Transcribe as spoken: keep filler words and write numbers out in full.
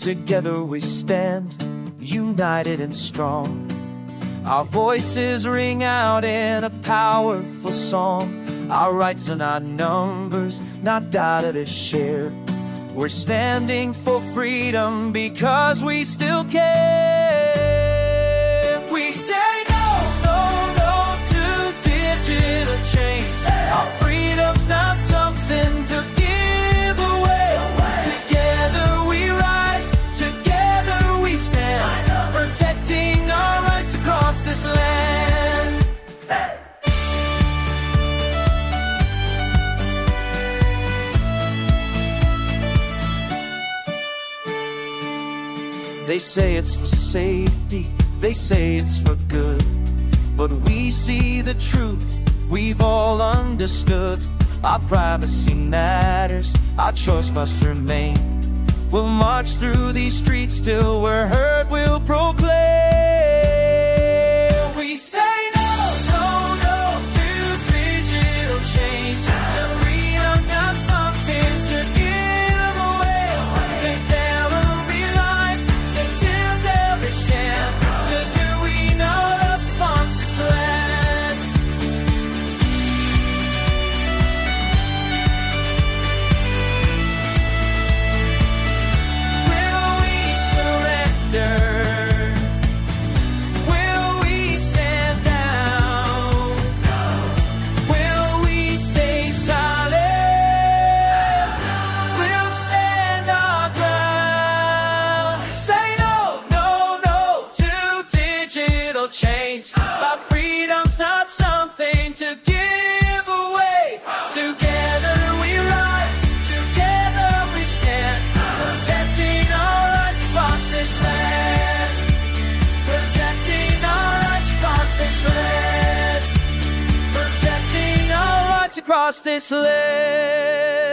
Together we stand, united and strong. Our voices ring out in a powerful song. Our rights are not numbers, not data to share. We're standing for freedom because we still care. We say no, no, no to digital change. Our freedom's not something to give away. Together we rise, together we stand, protecting our rights across this land. They say it's for safety, they say it's for good, but we see the truth, we've all understood. Our privacy matters, our choice must remain. We'll march through these streets till we're heard, we'll proclaim. We say no, no, no to digital change. To freedom, not something to give away. They tell every life, to dim every stand. To do we know the response land. Will we surrender? Will we stand down? Will we stay silent? We'll stand our ground. Say no, no, no to digital change. Our freedom's not something to give away. Together we rise, together we stand, protecting our rights across this land. Protecting our rights across this land. Protecting our rights across this land.